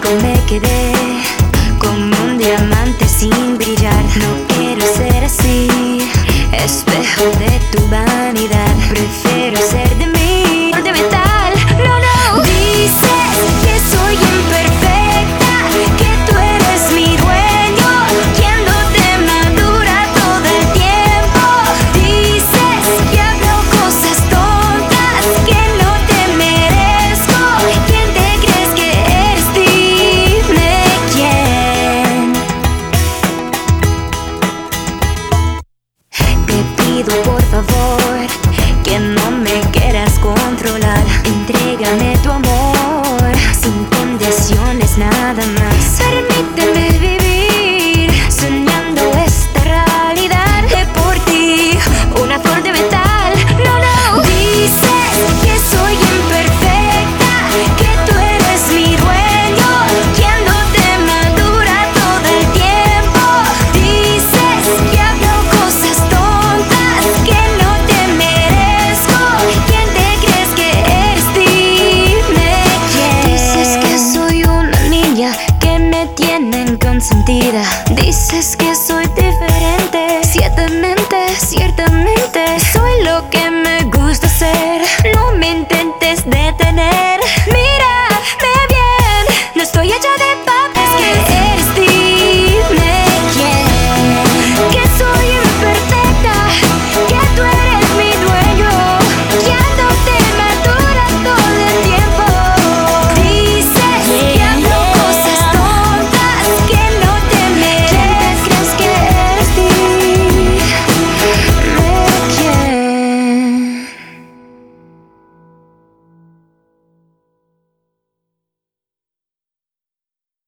contigo me quedé como un diamante sin brillar. No quiero ser así, espejo de tu vanidad. Prefiero ser de mí, de metal. No, no. Dices que soy imperfecta, que tú eres mi dueño, quien no te madura todo el tiempo. Dices que hablo cosas tontas, que no te merezco. ¿Quién te crees que eres? Dime quién. Te pido por favor que no me quieras controlar. Entrégame tu amor sin condiciones, nada más. Permíteme vivir soñando esta realidad. Que por ti, una flor de metal. No, no. Dices que soy imperfecta, que tú eres mi dueño, quien no te madura todo el tiempo. Dices que hablo cosas tontas, que no te merezco. ¿Quién te crees que eres? Dime quién. Dices que soy una niña, que me tienen consentida. Dices que soy